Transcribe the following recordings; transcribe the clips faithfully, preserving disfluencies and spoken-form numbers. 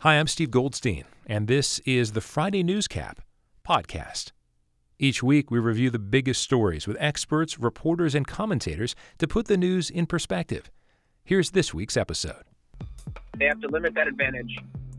Hi, I'm Steve Goldstein, and this is the Friday Newscap podcast. Each week, we review the biggest stories with experts, reporters, and commentators to put the news in perspective. Here's this week's episode. They have to limit that advantage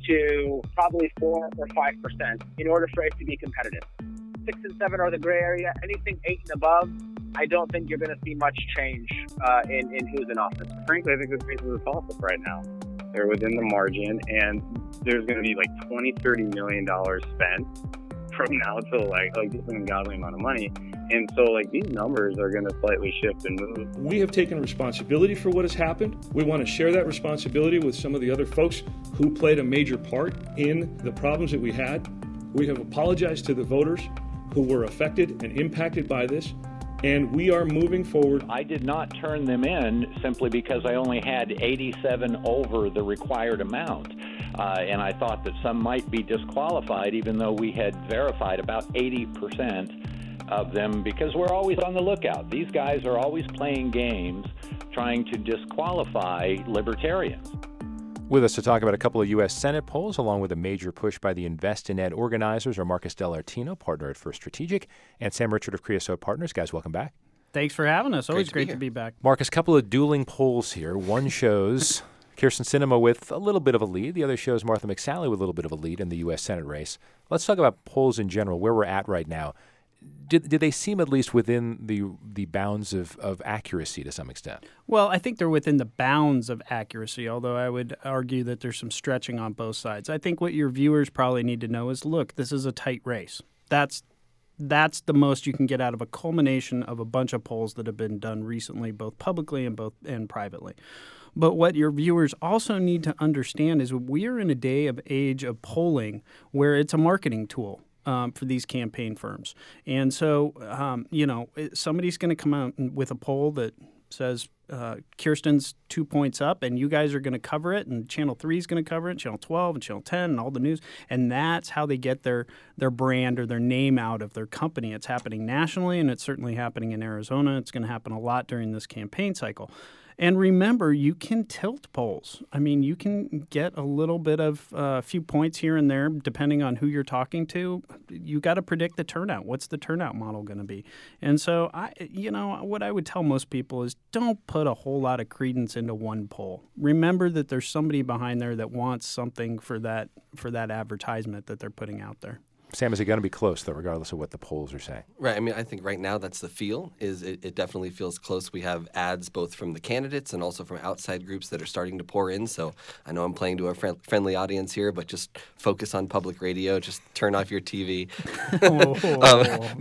to probably four or five percent in order for it to be competitive. Six and seven are the gray area. Anything eight and above, I don't think you're going to see much change uh, in, in who's in office. Frankly, I think this race is a toss-up right now. They're within the margin, and there's going to be like twenty, thirty million dollars spent from now till like, like just an ungodly amount of money. And so like these numbers are going to slightly shift and move. We have taken responsibility for what has happened. We want to share that responsibility with some of the other folks who played a major part in the problems that we had. We have apologized to the voters who were affected and impacted by this, and we are moving forward. I did not turn them in simply because I only had eighty-seven over the required amount. Uh, and I thought that some might be disqualified, even though we had verified about eighty percent of them, because we're always on the lookout. These guys are always playing games trying to disqualify libertarians. With us to talk about a couple of U S Senate polls, along with a major push by the Invest in Ed organizers, are Marcus Dellartino, partner at First Strategic, and Sam Richard of Creosote Partners. Guys, welcome back. Thanks for having us. Always great, great to, be to be back. Marcus, a couple of dueling polls here. One shows Kyrsten Sinema with a little bit of a lead. The other shows Martha McSally with a little bit of a lead in the U S Senate race. Let's talk about polls in general, where we're at right now. Did, did they seem at least within the the bounds of, of accuracy to some extent? Well, I think they're within the bounds of accuracy, although I would argue that there's some stretching on both sides. I think what your viewers probably need to know is, look, this is a tight race. That's that's the most you can get out of a culmination of a bunch of polls that have been done recently, both publicly and both and privately. But what your viewers also need to understand is we are in a day of age of polling where it's a marketing tool. Um, for these campaign firms. And so, um, you know, somebody's going to come out with a poll that says uh, Kyrsten's two points up, and you guys are going to cover it, and Channel three is going to cover it, Channel twelve and Channel ten and all the news. And that's how they get their, their brand or their name out of their company. It's happening nationally, and it's certainly happening in Arizona. It's going to happen a lot during this campaign cycle. And remember, you can tilt polls. I mean, you can get a little bit of a uh, few points here and there, depending on who you're talking to. You got to predict the turnout. What's the turnout model going to be? And so, I, you know, what I would tell most people is don't put a whole lot of credence into one poll. Remember that there's somebody behind there that wants something for that for that advertisement that they're putting out there. Sam, is it going to be close, though, regardless of what the polls are saying? Right. I mean, I think right now that's the feel, is it, it definitely feels close. We have ads both from the candidates and also from outside groups that are starting to pour in. So I know I'm playing to a friend, friendly audience here, but just focus on public radio. Just turn off your T V. Oh, um,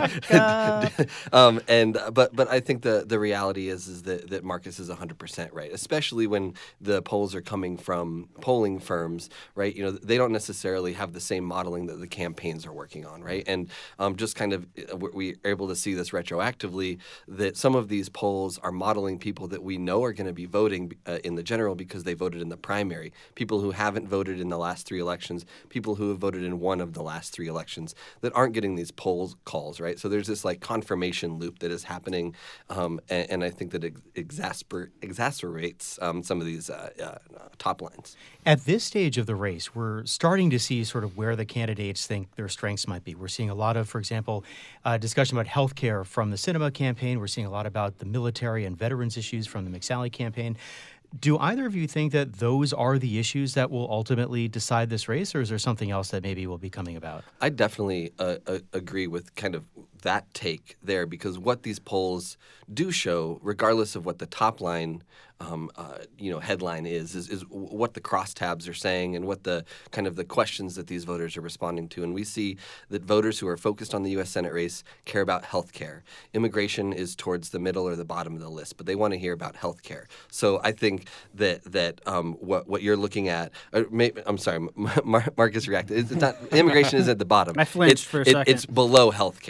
but, um, and but but I think the, the reality is is that, that Marcus is one hundred percent right, especially when the polls are coming from polling firms, right? You know, they don't necessarily have the same modeling that the campaign are working on, right? And um, just kind of we are able to see this retroactively that some of these polls are modeling people that we know are going to be voting uh, in the general because they voted in the primary, people who haven't voted in the last three elections, people who have voted in one of the last three elections that aren't getting these polls calls, right? So there's this like confirmation loop that is happening, um, and, and I think that it exasper- exacerbates um, some of these uh, uh, top lines. At this stage of the race, we're starting to see sort of where the candidates think their strengths might be. We're seeing a lot of, for example, uh, discussion about health care from the Sinema campaign. We're seeing a lot about the military and veterans issues from the McSally campaign. Do either of you think that those are the issues that will ultimately decide this race, or is there something else that maybe will be coming about? I definitely uh, uh, agree with kind of that take there, because what these polls do show, regardless of what the top line um, uh, you know, headline is, is, is what the crosstabs are saying and what the kind of the questions that these voters are responding to. And we see that voters who are focused on the U S Senate race care about health care. Immigration is towards the middle or the bottom of the list, but they want to hear about health care. So I think that that um, what what you're looking at, or maybe, I'm sorry, Mar- Marcus reacted. It's not, immigration is at the bottom. I flinched it's, for a it, second. It's below health care, right?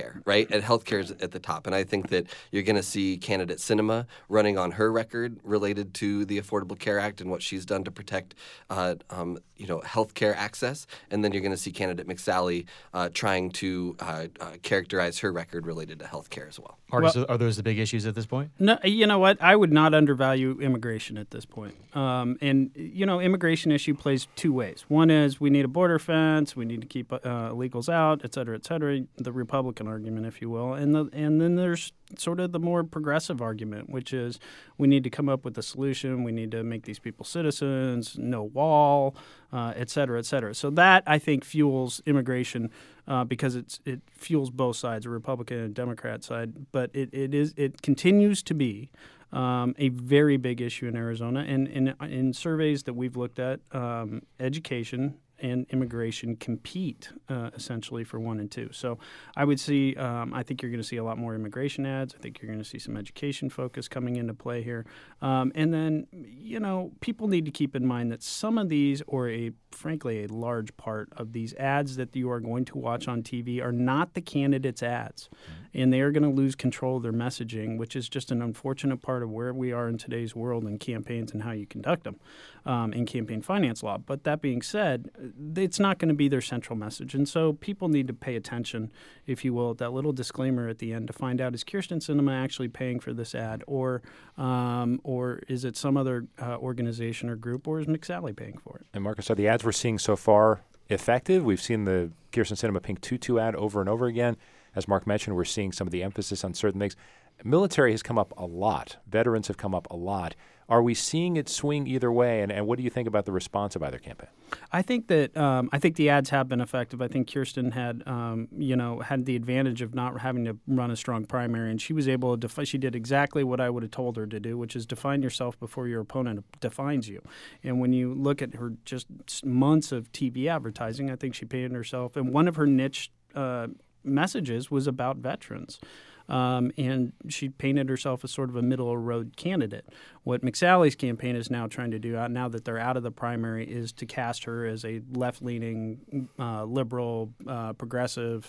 right? And healthcare is at the top. And I think that you're going to see candidate Sinema running on her record related to the Affordable Care Act and what she's done to protect, uh, um, you know, healthcare access. And then you're going to see candidate McSally uh, trying to uh, uh, characterize her record related to healthcare as well. Marcus, Well- are those the big issues at this point? No, you know what? I would not undervalue immigration at this point. Um, and, you know, immigration issue plays two ways. One is we need a border fence, we need to keep uh, illegals out, et cetera, et cetera, the Republican argument, if you will. And, the, and then there's sort of the more progressive argument, which is we need to come up with a solution. We need to make these people citizens, no wall, uh, et cetera, et cetera. So that, I think, fuels immigration uh, because it's it fuels both sides, the Republican and Democrat side. But it, it is it continues to be um, a very big issue in Arizona. And in, in surveys that we've looked at, um, education and immigration compete uh, essentially for one and two. So I would see, um, I think you're going to see a lot more immigration ads. I think you're going to see some education focus coming into play here. Um, and then, you know, people need to keep in mind that some of these, or a frankly a large part of these ads that you are going to watch on T V are not the candidates' ads. And they are going to lose control of their messaging, which is just an unfortunate part of where we are in today's world in campaigns and how you conduct them um, in campaign finance law. But that being said, it's not going to be their central message. And so people need to pay attention, if you will, at that little disclaimer at the end to find out, is Kyrsten Sinema actually paying for this ad, or um, or is it some other uh, organization or group, or is McSally paying for it? And Marcus, are the ads we're seeing so far effective? We've seen the Kyrsten Sinema Pink Tutu ad over and over again. As Mark mentioned, we're seeing some of the emphasis on certain things. Military has come up a lot. Veterans have come up a lot. Are we seeing it swing either way? And, and what do you think about the response of either campaign? I think that um, I think the ads have been effective. I think Kyrsten had, um, you know, had the advantage of not having to run a strong primary, and she was able to. Defi- she did exactly what I would have told her to do, which is define yourself before your opponent defines you. And when you look at her just months of T V advertising, I think she painted herself. And one of her niche uh, messages was about veterans. Um, and she painted herself as sort of a middle-of-the-road candidate. What McSally's campaign is now trying to do, uh, now that they're out of the primary, is to cast her as a left-leaning, uh, liberal, uh, progressive,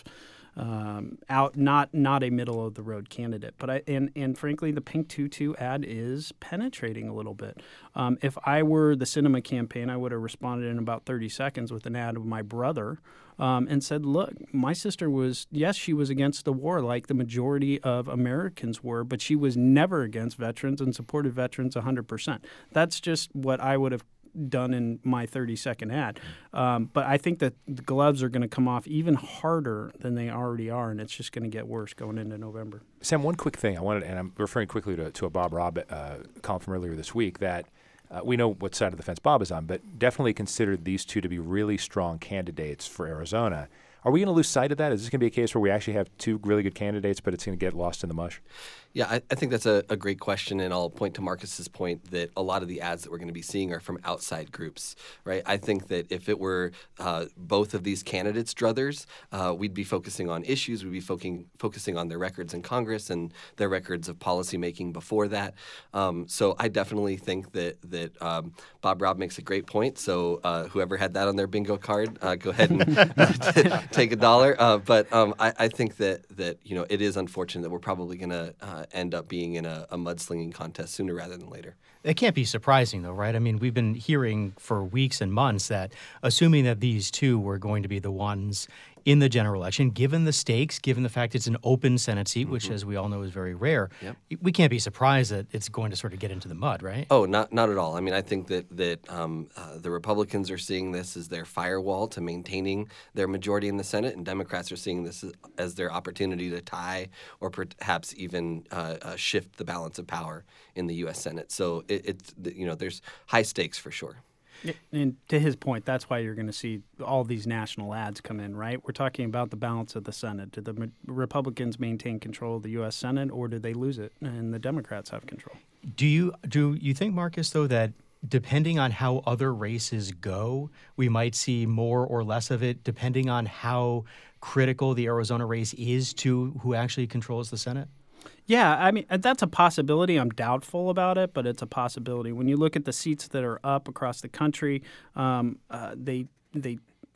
um, out not not a middle-of-the-road candidate. But I and and frankly, the Pink Tutu ad is penetrating a little bit. Um, if I were the Sinema campaign, I would have responded in about thirty seconds with an ad of my brother. Um, and said, look, my sister was, yes, she was against the war like the majority of Americans were, but she was never against veterans and supported veterans one hundred percent. That's just what I would have done in my thirty-second ad. Um, but I think that the gloves are going to come off even harder than they already are, and it's just going to get worse going into November. Sam, one quick thing I wanted, and I'm referring quickly to, to a Bob Robb uh, column from earlier this week, that Uh, we know what side of the fence Bob is on, but definitely considered these two to be really strong candidates for Arizona. Are we going to lose sight of that? Is this going to be a case where we actually have two really good candidates, but it's going to get lost in the mush? Yeah, I, I think that's a, a great question, and I'll point to Marcus's point that a lot of the ads that we're going to be seeing are from outside groups, right? I think that if it were uh, both of these candidates' druthers, uh, we'd be focusing on issues, we'd be focusing focusing on their records in Congress and their records of policymaking before that. Um, so I definitely think that that um, Bob Robb makes a great point. So uh, whoever had that on their bingo card, uh, go ahead and take a dollar. Uh, but um, I, I think that that you know it is unfortunate that we're probably going to uh, end up being in a, a mudslinging contest sooner rather than later. It can't be surprising, though, right? I mean, we've been hearing for weeks and months that assuming that these two were going to be the ones in the general election, given the stakes, given the fact it's an open Senate seat, mm-hmm. which, as we all know, is very rare, yep. we can't be surprised that it's going to sort of get into the mud, right? Oh, not not at all. I mean, I think that that um, uh, the Republicans are seeing this as their firewall to maintaining their majority in the Senate, and Democrats are seeing this as, as their opportunity to tie or perhaps even uh, uh, shift the balance of power in the U S Senate. So it, it's you know, there's high stakes for sure. And to his point, that's why you're going to see all these national ads come in, right? We're talking about the balance of the Senate. Do the Republicans maintain control of the U S Senate, or do they lose it and the Democrats have control? Do you do you think, Marcus, though, that depending on how other races go, we might see more or less of it, depending on how critical the Arizona race is to who actually controls the Senate? Yeah, I mean, that's a possibility. I'm doubtful about it, but it's a possibility. When you look at the seats that are up across the country, um, uh, they they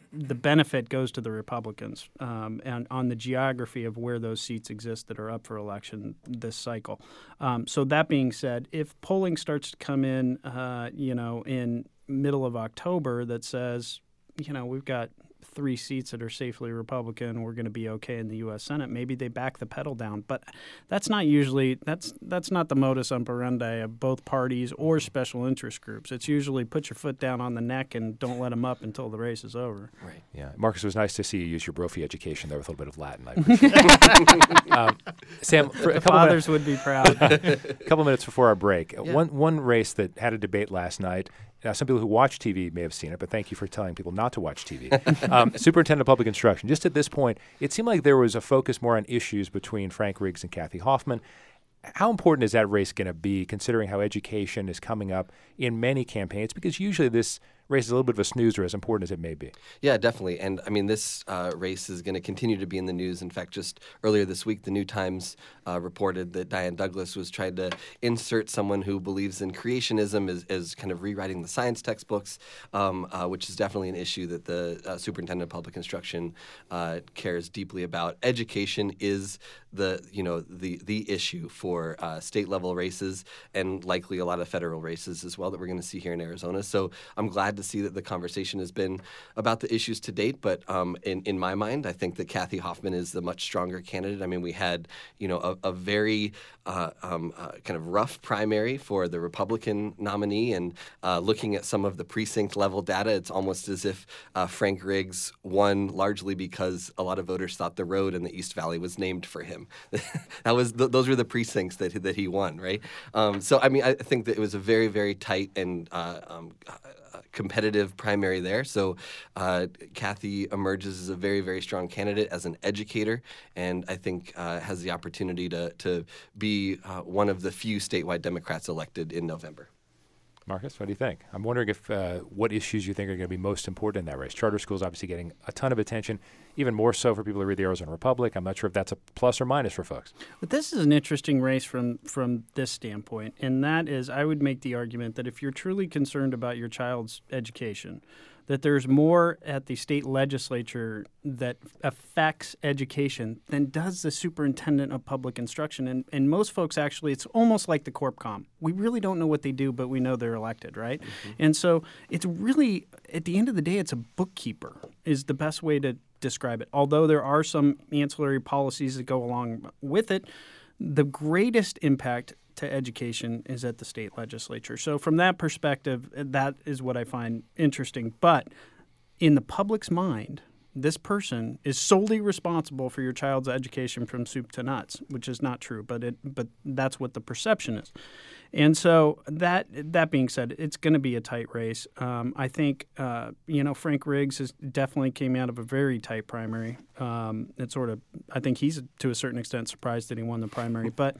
the benefit goes to the Republicans um, and on the geography of where those seats exist that are up for election this cycle. Um, so that being said, if polling starts to come in, uh, you know, in middle of October that says, you know, we've got three seats that are safely Republican, we're going to be okay in the U S Senate, maybe they back the pedal down. But that's not usually that's that's not the modus operandi of both parties or special interest groups. It's usually put your foot down on the neck and don't let them up until the race is over. Right. Yeah, Marcus, it was nice to see you use your Brophy education there with a little bit of Latin. I appreciate it. um, Sam, for a The couple fathers minutes, would be proud. a couple minutes before our break, Yeah. one one race that had a debate last night. Now, some people who watch T V may have seen it, but thank you for telling people not to watch T V. um, Superintendent of Public Instruction. Just at this point, it seemed like there was a focus more on issues between Frank Riggs and Kathy Hoffman. How important is that race going to be, considering how education is coming up in many campaigns? Because usually this race is a little bit of a snoozer, as important as it may be. Yeah, definitely. And I mean, this uh, race is going to continue to be in the news. In fact, just earlier this week, the New Times uh, reported that Diane Douglas was trying to insert someone who believes in creationism as, as kind of rewriting the science textbooks, um, uh, which is definitely an issue that the uh, Superintendent of Public Instruction uh, cares deeply about. Education is the, you know, the the issue for uh, state level races and likely a lot of federal races as well that we're going to see here in Arizona. So I'm glad to see that the conversation has been about the issues to date. But um, in in my mind, I think that Kathy Hoffman is the much stronger candidate. I mean, we had, you know, a, a very uh, um, uh, kind of rough primary for the Republican nominee, and uh, looking at some of the precinct level data, it's almost as if uh, Frank Riggs won largely because a lot of voters thought the road in the East Valley was named for him. that was th- those were the precincts that that he won, right? Um, so I mean, I think that it was a very very tight and uh, um, competitive primary there. So uh, Kathy emerges as a very, very strong candidate as an educator, and I think uh, has the opportunity to to be uh, one of the few statewide Democrats elected in November. Marcus, what do you think? I'm wondering if uh, what issues you think are going to be most important in that race. Charter schools obviously getting a ton of attention, even more so for people who read the Arizona Republic. I'm not sure if that's a plus or minus for folks. But this is an interesting race from from this standpoint, and that is, I would make the argument that if you're truly concerned about your child's education, that there's more at the state legislature that affects education than does the superintendent of public instruction. And, and most folks actually, it's almost like the CorpCom. We really don't know what they do, but we know they're elected, right? Mm-hmm. And so it's really, at the end of the day, it's a bookkeeper is the best way to describe it. Although there are some ancillary policies that go along with it, the greatest impact to education is at the state legislature. So from that perspective, that is what I find interesting. But in the public's mind, this person is solely responsible for your child's education from soup to nuts, which is not true, but it but that's what the perception is. And so that that being said, it's going to be a tight race. Um, I think uh, you know Frank Riggs has definitely came out of a very tight primary. Um, it sort of I think he's to a certain extent surprised that he won the primary, but.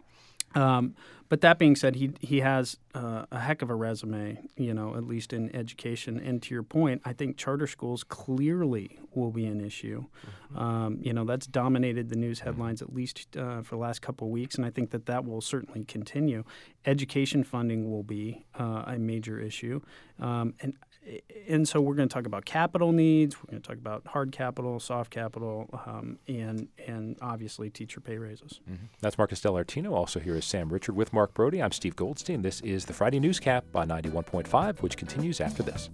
Um, but that being said, he he has uh, a heck of a resume, you know, at least in education. And to your point, I think charter schools clearly will be an issue. Mm-hmm. Um, you know, that's dominated the news headlines at least uh, for the last couple of weeks, and I think that that will certainly continue. Education funding will be uh, a major issue, um, and and so we're going to talk about capital needs. We're going to talk about hard capital, soft capital, um, and and obviously teacher pay raises. Mm-hmm. That's Marcus DelArtino. Also here is Sam Richard with Mark Brody. I'm Steve Goldstein. This is the Friday Newscap on ninety-one point five, which continues after this.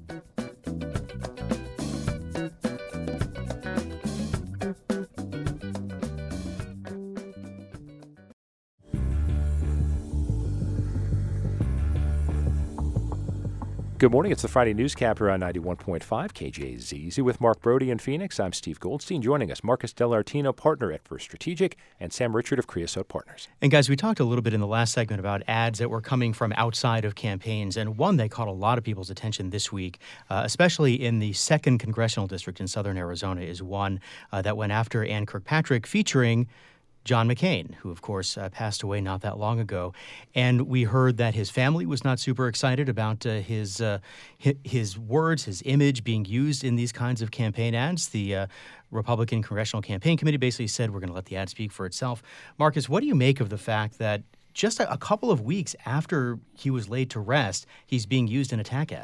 Good morning. It's the Friday Newscap here on ninety-one point five K J Z Z with Mark Brody in Phoenix. I'm Steve Goldstein. Joining us, Marcus DelArtino, partner at First Strategic, and Sam Richard of Creosote Partners. And guys, we talked a little bit in the last segment about ads that were coming from outside of campaigns, and one that caught a lot of people's attention this week, uh, especially in the second congressional district in southern Arizona, is one uh, that went after Ann Kirkpatrick, featuring John McCain, who, of course, uh, passed away not that long ago. And we heard that his family was not super excited about uh, his, uh, his his words, his image being used in these kinds of campaign ads. The uh, Republican Congressional Campaign Committee basically said, we're going to let the ad speak for itself. Marcus, what do you make of the fact that just a, a couple of weeks after he was laid to rest, he's being used in attack ads?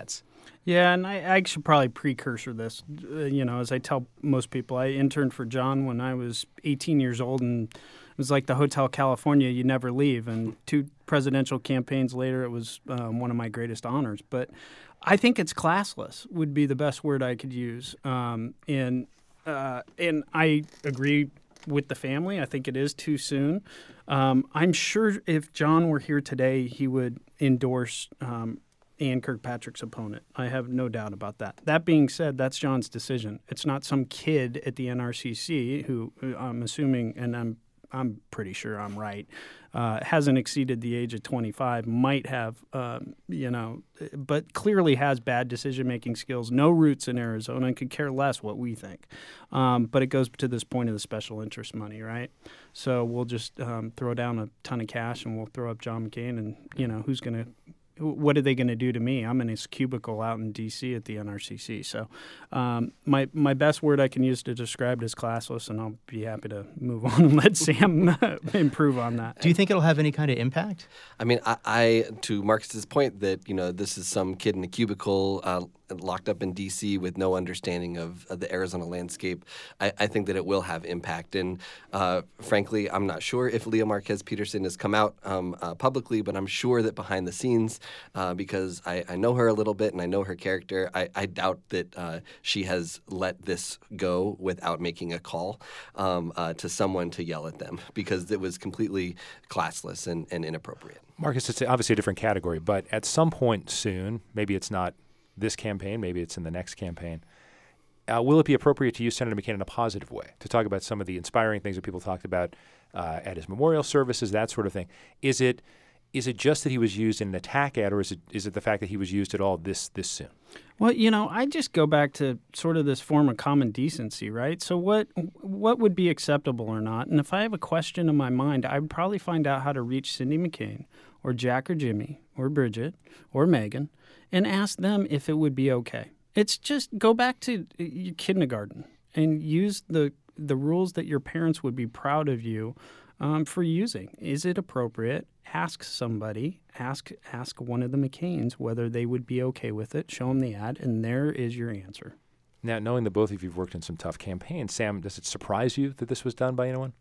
Yeah, and I, I should probably precursor this. Uh, you know, as I tell most people, I interned for John when I was eighteen years old, and it was like the Hotel California, you never leave. And two presidential campaigns later, it was um, one of my greatest honors. But I think it's classless would be the best word I could use. Um, and uh, and I agree with the family. I think it is too soon. Um, I'm sure if John were here today, he would endorse um, Ann Kirkpatrick's opponent. I have no doubt about that. That being said, that's John's decision. It's not some kid at the N R C C who I'm assuming, and I'm I'm pretty sure I'm right, uh, hasn't exceeded the age of twenty-five, might have, um, you know, but clearly has bad decision-making skills, no roots in Arizona, and could care less what we think. Um, but it goes to this point of the special interest money, right? So we'll just um, throw down a ton of cash and we'll throw up John McCain, and, you know, who's going to what are they going to do to me? I'm in his cubicle out in D C at the N R C C. So um, my my best word I can use to describe it is classless, and I'll be happy to move on and let Sam improve on that. Do you think it'll have any kind of impact? I mean, I, I to Marcus's point that, you know, this is some kid in a cubicle uh, locked up in D C with no understanding of, of the Arizona landscape. I, I think that it will have impact. And uh, frankly, I'm not sure if Leah Marquez Peterson has come out um, uh, publicly, but I'm sure that behind the scenes, uh, because I, I know her a little bit and I know her character, I, I doubt that uh, she has let this go without making a call um, uh, to someone to yell at them, because it was completely classless and, and inappropriate. Marcus, it's obviously a different category, but at some point soon, maybe it's not this campaign, maybe it's in the next campaign, uh, will it be appropriate to use Senator McCain in a positive way, to talk about some of the inspiring things that people talked about uh, at his memorial services, that sort of thing? Is it is it just that he was used in an attack ad, or is it is it the fact that he was used at all this this soon? Well, you know, I just go back to sort of this form of common decency, right? So what what would be acceptable or not? And if I have a question in my mind, I would probably find out how to reach Cindy McCain or Jack or Jimmy or Bridget or Megan and ask them if it would be okay. It's just go back to your kindergarten and use the the rules that your parents would be proud of you um, for using. Is it appropriate? Ask somebody, ask ask one of the McCains whether they would be okay with it. Show them the ad, and there is your answer. Now, knowing that both of you have worked in some tough campaigns, Sam, does it surprise you that this was done by anyone?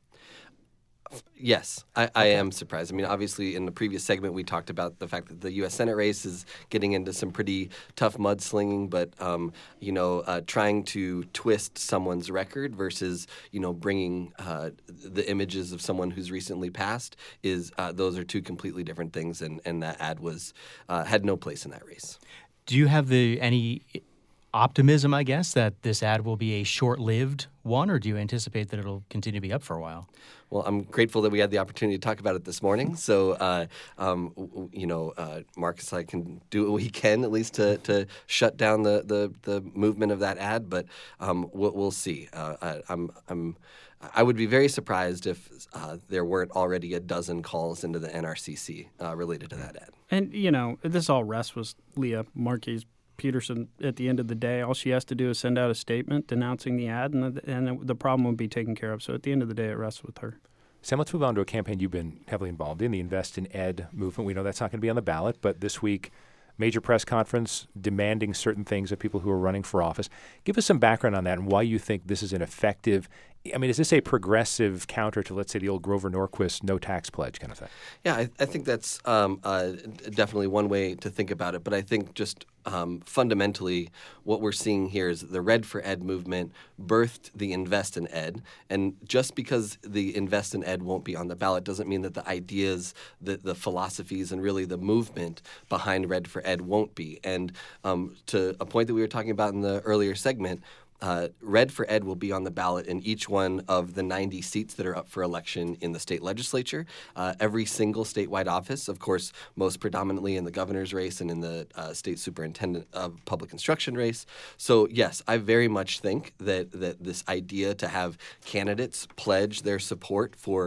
Yes, I, I am surprised. I mean, obviously, in the previous segment, we talked about the fact that the U S Senate race is getting into some pretty tough mudslinging, but, um, you know, uh, trying to twist someone's record versus, you know, bringing uh, the images of someone who's recently passed is uh, those are two completely different things, and, and that ad was uh, had no place in that race. Do you have the any optimism, I guess, that this ad will be a short-lived one, or do you anticipate that it'll continue to be up for a while? Well, I'm grateful that we had the opportunity to talk about it this morning. So, uh, um, w- you know, uh, Marcus, I can do what we can at least to, to shut down the, the, the movement of that ad, but um, we'll, we'll see. Uh, I, I'm I'm I would be very surprised if uh, there weren't already a dozen calls into the N R C C uh, related to that ad. And you know, this all rests with Leah Marquez Peterson. At the end of the day, all she has to do is send out a statement denouncing the ad, and the, and the problem will be taken care of. So at the end of the day, it rests with her. Sam, let's move on to a campaign you've been heavily involved in, the Invest in Ed movement. We know that's not going to be on the ballot, but this week, major press conference demanding certain things of people who are running for office. Give us some background on that and why you think this is an effective. I mean, is this a progressive counter to, let's say, the old Grover Norquist no tax pledge kind of thing? Yeah, I, I think that's um, uh, definitely one way to think about it. But I think just um, fundamentally what we're seeing here is the Red for Ed movement birthed the Invest in Ed. And just because the Invest in Ed won't be on the ballot doesn't mean that the ideas, the, the philosophies, and really the movement behind Red for Ed won't be. And um, to a point that we were talking about in the earlier segment, Uh, Red for Ed will be on the ballot in each one of the ninety seats that are up for election in the state legislature. Uh, every single statewide office, of course, most predominantly in the governor's race and in the uh, state superintendent of public instruction race. So, yes, I very much think that, that this idea to have candidates pledge their support for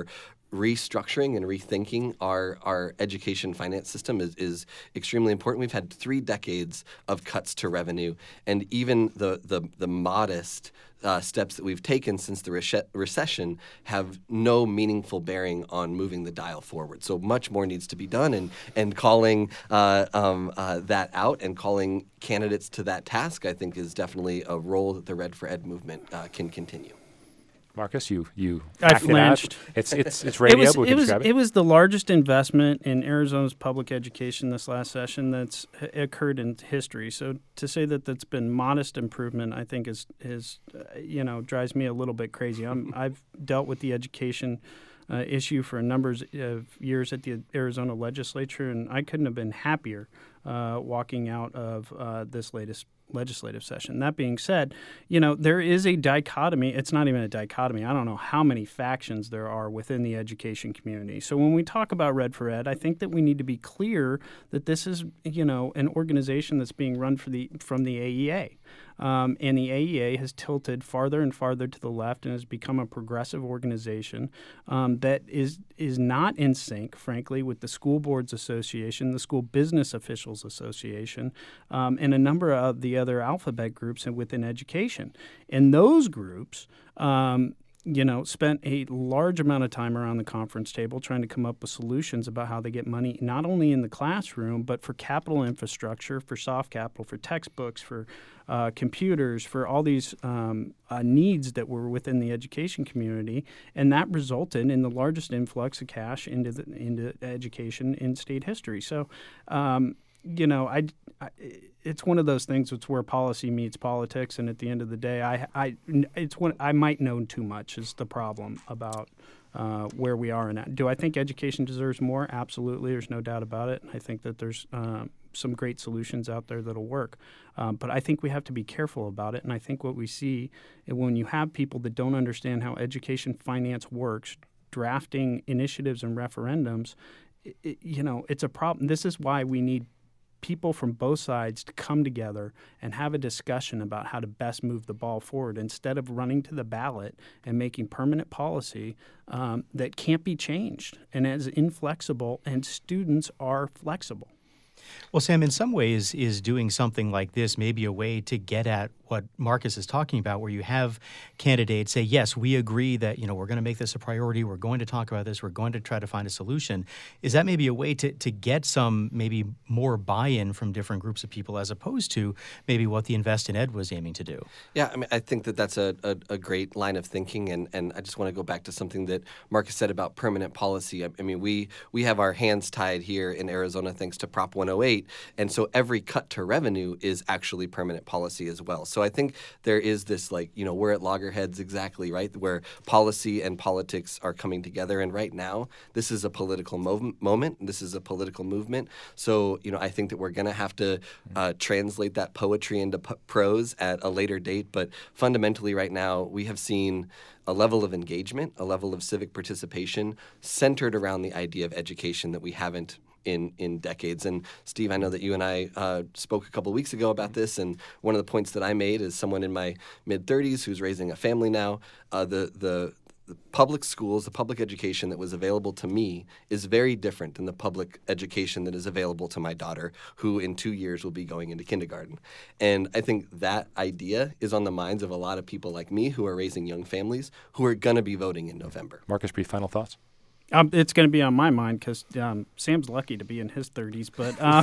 restructuring and rethinking our, our education finance system is, is extremely important. We've had three decades of cuts to revenue, and even the the, the modest uh, steps that we've taken since the re- recession have no meaningful bearing on moving the dial forward. So much more needs to be done, and and calling uh, um, uh, that out and calling candidates to that task, I think, is definitely a role that the Red for Ed movement uh, can continue. Marcus, you you I acted flinched. out. It's it's it's radio, it was, but we it can was, describe it. it was the largest investment in Arizona's public education this last session that's h- occurred in history. So to say that that's been modest improvement, I think is is uh, you know drives me a little bit crazy. I'm, I've dealt with the education uh, issue for a number of years at the Arizona legislature, and I couldn't have been happier uh, walking out of uh, this latest legislative session. That being said, you know, there is a dichotomy. It's not even a dichotomy. I don't know how many factions there are within the education community. So when we talk about Red for Ed, I think that we need to be clear that this is, you know, an organization that's being run for the from the A E A. Um, and the A E A has tilted farther and farther to the left and has become a progressive organization um, that is is not in sync, frankly, with the School Boards Association, the School Business Officials Association, um, and a number of the other alphabet groups within education. And those groups um, you know, spent a large amount of time around the conference table trying to come up with solutions about how they get money not only in the classroom, but for capital infrastructure, for soft capital, for textbooks, for uh, computers, for all these um, uh, needs that were within the education community. And that resulted in the largest influx of cash into the, into education in state history. So, um, you know, I, I, it's one of those things. It's where policy meets politics, and at the end of the day, I, I, it's one I might know too much is the problem about uh, where we are in that. Do I think education deserves more? Absolutely, there's no doubt about it. I think that there's um, some great solutions out there that'll work, um, but I think we have to be careful about it. And I think what we see when you have people that don't understand how education finance works, drafting initiatives and referendums, it, it, you know, it's a problem. This is why we need people from both sides to come together and have a discussion about how to best move the ball forward instead of running to the ballot and making permanent policy um, that can't be changed and is inflexible, and students are flexible. Well, Sam, in some ways, is doing something like this maybe a way to get at what Marcus is talking about, where you have candidates say, yes, we agree that, you know, we're going to make this a priority. We're going to talk about this. We're going to try to find a solution. Is that maybe a way to, to get some maybe more buy-in from different groups of people as opposed to maybe what the Invest in Ed was aiming to do? Yeah, I mean, I think that that's a, a, a great line of thinking. And, and I just want to go back to something that Marcus said about permanent policy. I, I mean, we, we have our hands tied here in Arizona thanks to Prop one oh eight. And so every cut to revenue is actually permanent policy as well. So I think there is this, like, you know, we're at loggerheads exactly, right, where policy and politics are coming together. And right now, this is a political mov- moment. This is a political movement. So, you know, I think that we're going to have to uh, translate that poetry into p- prose at a later date. But fundamentally right now, we have seen a level of engagement, a level of civic participation centered around the idea of education that we haven't in in decades. And Steve, I know that you and I uh, spoke a couple weeks ago about this, and one of the points that I made as someone in my mid-thirties who's raising a family now, uh, the, the the public schools, the public education that was available to me is very different than the public education that is available to my daughter, who in two years will be going into kindergarten. And I think that idea is on the minds of a lot of people like me who are raising young families who are going to be voting in November. Marcus, brief final thoughts? Um, it's going to be on my mind because um, Sam's lucky to be in his thirties, but um,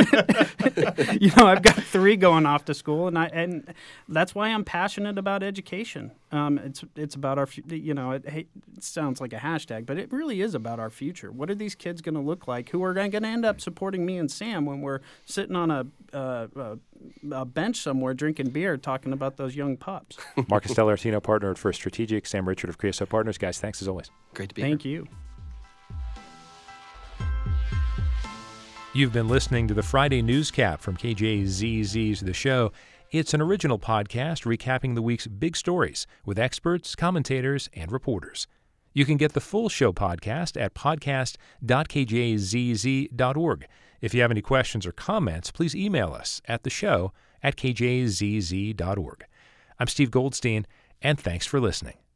you know, I've got three going off to school, and I and that's why I'm passionate about education. Um, it's it's about our, you know, it, it sounds like a hashtag, but it really is about our future. What are these kids going to look like? Who are going to end up supporting me and Sam when we're sitting on a, uh, a, a bench somewhere drinking beer, talking about those young pups? Marcus Dellartino, partner at First Strategic, Sam Richard of Creosote Partners. Guys, thanks as always. Great to be Thank here. you. You've been listening to the Friday Newscap from K J Z Z's The Show. It's an original podcast recapping the week's big stories with experts, commentators, and reporters. You can get the full show podcast at podcast dot k j z z dot org. If you have any questions or comments, please email us at the show at k j z z dot org. I'm Steve Goldstein, and thanks for listening.